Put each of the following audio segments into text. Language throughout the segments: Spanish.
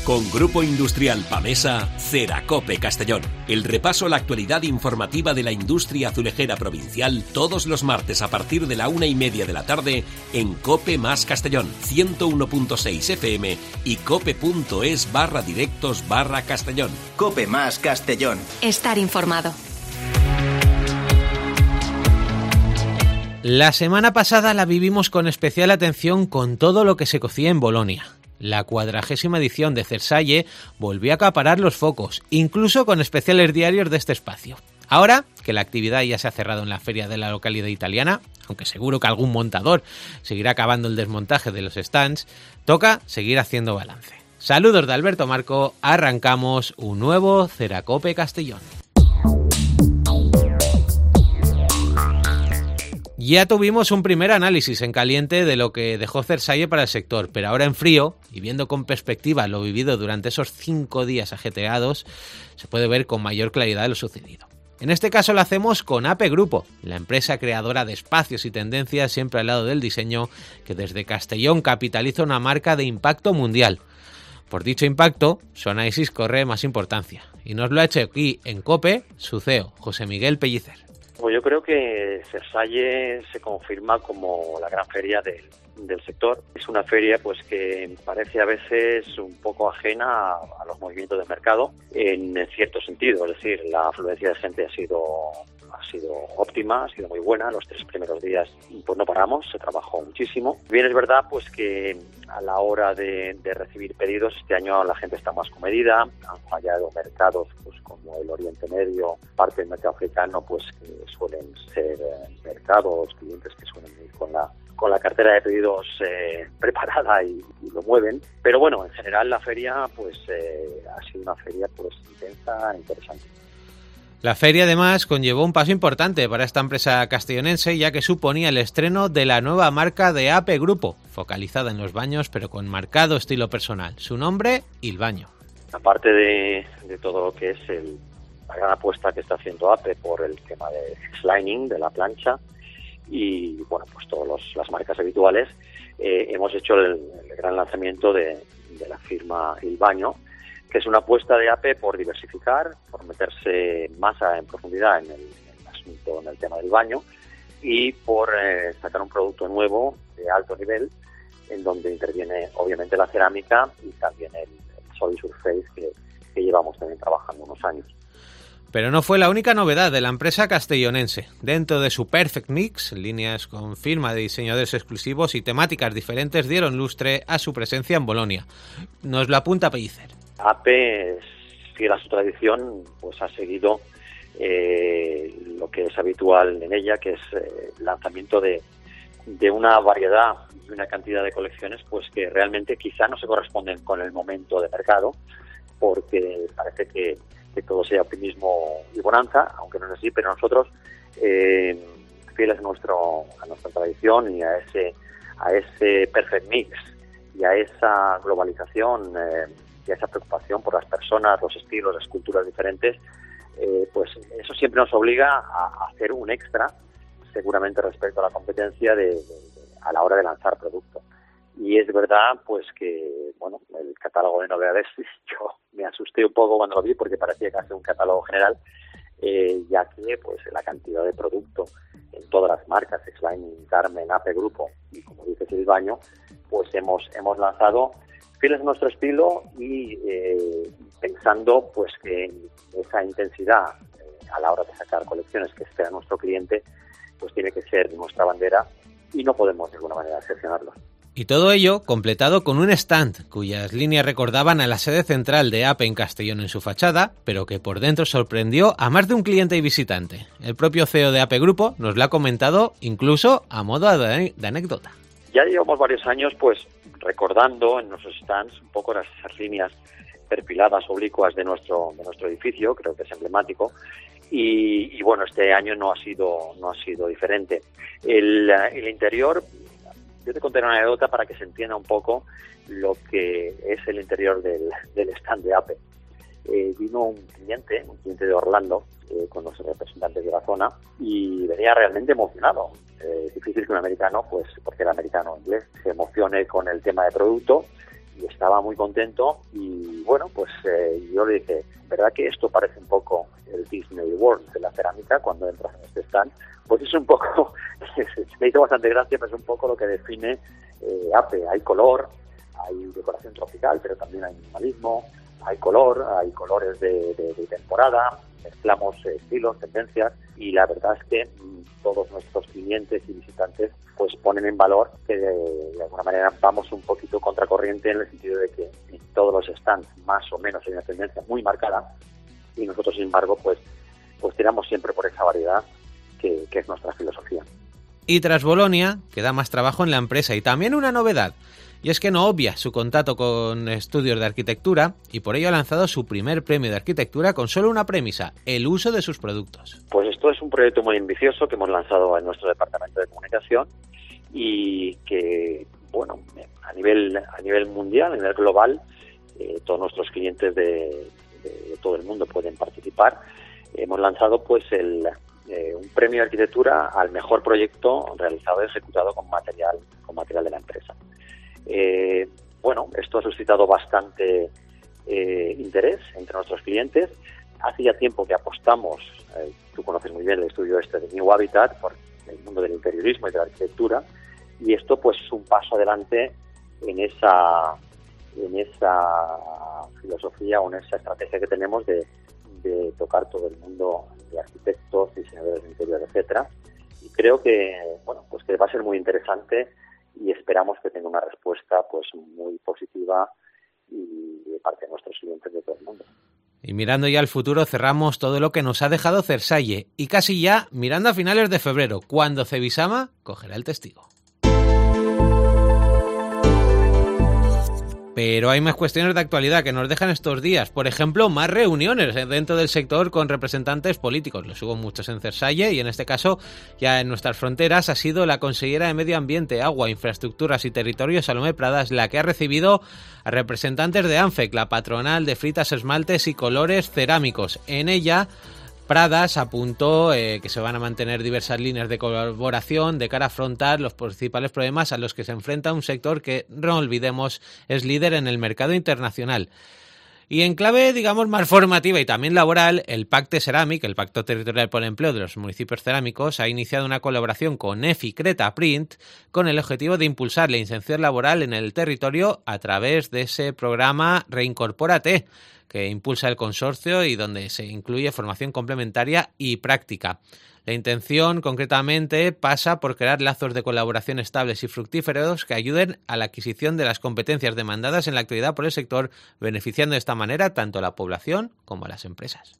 Con Grupo Industrial Pamesa, Ceracope Castellón. El repaso a la actualidad informativa de la industria azulejera provincial todos los martes a partir de la 1:30 de la tarde en Cope Más Castellón, 101.6 FM y cope.es/directos/Castellón. Cope Más Castellón. Estar informado. La semana pasada la vivimos con especial atención con todo lo que se cocía en Bolonia. La 40ª edición de Cersalle volvió a acaparar los focos, incluso con especiales diarios de este espacio. Ahora, que la actividad ya se ha cerrado en la feria de la localidad italiana, aunque seguro que algún montador seguirá acabando el desmontaje de los stands, toca seguir haciendo balance. Saludos de Alberto Marco, arrancamos un nuevo Ceracope Castellón. Ya tuvimos un primer análisis en caliente de lo que dejó Cersalle para el sector, pero ahora en frío, y viendo con perspectiva lo vivido durante esos 5 días ajetreados, se puede ver con mayor claridad lo sucedido. En este caso lo hacemos con AP Grupo, la empresa creadora de espacios y tendencias siempre al lado del diseño, que desde Castellón capitaliza una marca de impacto mundial. Por dicho impacto, su análisis corre más importancia, y nos lo ha hecho aquí en COPE su CEO, José Miguel Pellicer. Pues yo creo que Cersalle se confirma como la gran feria del sector. Es una feria pues que parece a veces un poco ajena a los movimientos del mercado en cierto sentido, es decir, la afluencia de gente ha sido óptima, ha sido muy buena. Los 3 primeros días pues no paramos, se trabajó muchísimo. Bien, es verdad pues que a la hora de recibir pedidos este año la gente está más comedida, han fallado mercados pues como el Oriente Medio, parte del mercado africano pues que suelen ser mercados, clientes que suelen ir con la cartera de pedidos preparada y lo mueven. Pero bueno, en general la feria pues ha sido una feria pues intensa e interesante. La feria además conllevó un paso importante para esta empresa castellonense, ya que suponía el estreno de la nueva marca de AP Grupo, focalizada en los baños pero con marcado estilo personal. Su nombre, Il Baño. Aparte de todo lo que es la gran apuesta que está haciendo AP por el tema de X-Lining, de la plancha, y bueno, pues todas las marcas habituales, hemos hecho el gran lanzamiento de la firma Il Baño, que es una apuesta de AP por diversificar, por meterse más en profundidad en el asunto, en el tema del baño, y por sacar un producto nuevo de alto nivel, en donde interviene obviamente la cerámica y también el Solid Surface que llevamos también trabajando unos años. Pero no fue la única novedad de la empresa castellonense. Dentro de su Perfect Mix, líneas con firma de diseñadores exclusivos y temáticas diferentes dieron lustre a su presencia en Bolonia. Nos lo apunta Pellicer. AP, fiel a su tradición, pues ha seguido lo que es habitual en ella, que es el lanzamiento de una variedad y una cantidad de colecciones pues que realmente quizá no se corresponden con el momento de mercado, porque parece que todo sea optimismo y bonanza, aunque no es así, pero nosotros, fieles a nuestra tradición y a ese perfect mix y a esa globalización y a esa preocupación por las personas, los estilos, las culturas diferentes, pues eso siempre nos obliga a hacer un extra, seguramente respecto a la competencia a la hora de lanzar producto. Y es verdad pues que bueno, el catálogo de novedades, yo me asusté un poco cuando lo vi porque parecía casi un catálogo general, ya que pues la cantidad de producto en todas las marcas, X-Lining, Carmen, AP Grupo y como dices Il Baño, pues hemos lanzado fieles a nuestro estilo y pensando pues que esa intensidad a la hora de sacar colecciones que espera nuestro cliente pues tiene que ser nuestra bandera y no podemos de alguna manera decepcionarlos. Y todo ello completado con un stand cuyas líneas recordaban a la sede central de AP en Castellón en su fachada, pero que por dentro sorprendió a más de un cliente y visitante. El propio CEO de AP Grupo nos lo ha comentado incluso a modo de anécdota. Ya llevamos varios años pues recordando en nuestros stands un poco esas líneas perfiladas, oblicuas de nuestro edificio, creo que es emblemático, y bueno, este año no ha sido diferente. El interior, yo te contaré una anécdota para que se entienda un poco lo que es el interior del stand de AP. Vino un cliente de Orlando, con los representantes de la zona, y venía realmente emocionado. Difícil que un americano, pues porque era americano inglés, se emocione con el tema de producto, y estaba muy contento y bueno, pues yo le dije, ¿verdad que esto parece un poco el Disney World de la cerámica cuando entras en este stand? Pues es un poco, me hizo bastante gracia, pero es un poco lo que define APE. Hay color, hay decoración tropical, pero también hay minimalismo, hay colores de temporada, mezclamos estilos, tendencias, y la verdad es que todos nuestros clientes y visitantes pues ponen en valor que de alguna manera vamos un poquito contracorriente, en el sentido de que en todos los stands más o menos hay una tendencia muy marcada, y nosotros sin embargo pues tiramos siempre por esa variedad que es nuestra filosofía. Y tras Bolonia queda más trabajo en la empresa, y también una novedad. Y es que no obvia su contacto con estudios de arquitectura, y por ello ha lanzado su primer premio de arquitectura con solo una premisa: el uso de sus productos. Pues esto es un proyecto muy ambicioso que hemos lanzado en nuestro departamento de comunicación, y que, bueno, a nivel mundial, a nivel global, todos nuestros clientes de todo el mundo pueden participar. Hemos lanzado pues un premio de arquitectura al mejor proyecto realizado y ejecutado con material de la empresa. Bueno, esto ha suscitado bastante interés entre nuestros clientes. Hace ya tiempo que apostamos, tú conoces muy bien el estudio de New Habitat, por el mundo del interiorismo y de la arquitectura, y esto pues es un paso adelante en esa filosofía o en esa estrategia que tenemos de tocar todo el mundo de arquitectos, diseñadores de interior, etcétera. Y creo que, bueno, pues que va a ser muy interesante, y esperamos que tenga una respuesta pues muy positiva y de parte de nuestros clientes de todo el mundo. Y mirando ya al futuro, cerramos todo lo que nos ha dejado Cersalle, y casi ya mirando a finales de febrero, cuando Cebisama cogerá el testigo. Pero hay más cuestiones de actualidad que nos dejan estos días. Por ejemplo, más reuniones dentro del sector con representantes políticos. Los hubo muchos en Cersalle, y en este caso, ya en nuestras fronteras, ha sido la consellera de Medio Ambiente, Agua, Infraestructuras y Territorio, Salomé Pradas, la que ha recibido a representantes de ANFEC, la patronal de fritas, esmaltes y colores cerámicos. En ella, Pradas apuntó que se van a mantener diversas líneas de colaboración de cara a afrontar los principales problemas a los que se enfrenta un sector que, no olvidemos, es líder en el mercado internacional. Y en clave, digamos, más formativa y también laboral, el Pacte Ceràmic, el Pacto Territorial por el Empleo de los Municipios Cerámicos, ha iniciado una colaboración con EFI Creta Print con el objetivo de impulsar la inserción laboral en el territorio a través de ese programa Reincorpórate, que impulsa el consorcio y donde se incluye formación complementaria y práctica. La intención, concretamente, pasa por crear lazos de colaboración estables y fructíferos que ayuden a la adquisición de las competencias demandadas en la actualidad por el sector, beneficiando de esta manera tanto a la población como a las empresas.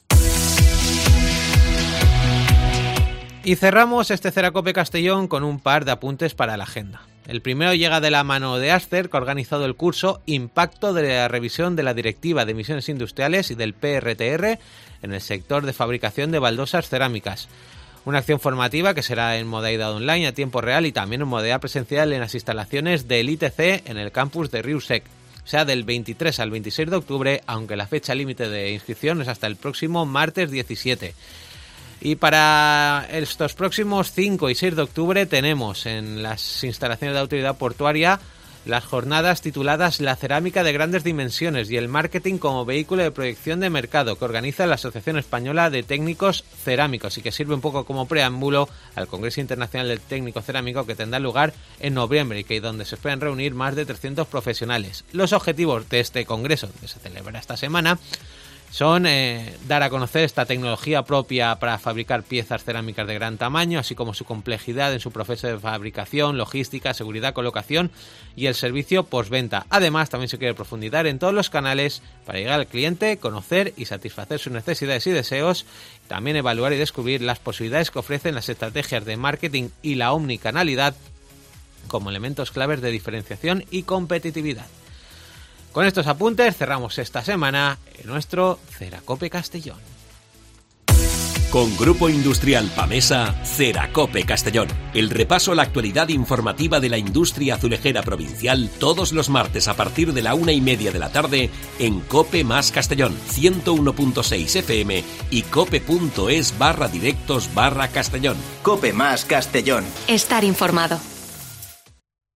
Y cerramos este Ceracope Castellón con un par de apuntes para la agenda. El primero llega de la mano de Aster, que ha organizado el curso Impacto de la revisión de la Directiva de Emisiones Industriales y del PRTR en el sector de fabricación de baldosas cerámicas. Una acción formativa que será en modalidad online a tiempo real y también en modalidad presencial en las instalaciones del ITC en el campus de Riusec. O sea, del 23 al 26 de octubre, aunque la fecha límite de inscripción es hasta el próximo martes 17. Y para estos próximos 5 y 6 de octubre tenemos en las instalaciones de la autoridad portuaria las jornadas tituladas La cerámica de grandes dimensiones y el marketing como vehículo de proyección de mercado, que organiza la Asociación Española de Técnicos Cerámicos y que sirve un poco como preámbulo al Congreso Internacional del Técnico Cerámico, que tendrá lugar en noviembre y que donde se esperan reunir más de 300 profesionales. Los objetivos de este congreso, que se celebra esta semana, son dar a conocer esta tecnología propia para fabricar piezas cerámicas de gran tamaño, así como su complejidad en su proceso de fabricación, logística, seguridad, colocación y el servicio postventa. Además, también se quiere profundizar en todos los canales para llegar al cliente, conocer y satisfacer sus necesidades y deseos, también evaluar y descubrir las posibilidades que ofrecen las estrategias de marketing y la omnicanalidad como elementos claves de diferenciación y competitividad. Con estos apuntes cerramos esta semana en nuestro Ceracope Castellón. Con Grupo Industrial Pamesa, Ceracope Castellón. El repaso a la actualidad informativa de la industria azulejera provincial todos los martes a partir de la 1:30 de la tarde en Cope Más Castellón, 101.6 FM y cope.es/directos/Castellón. Cope Más Castellón. Estar informado.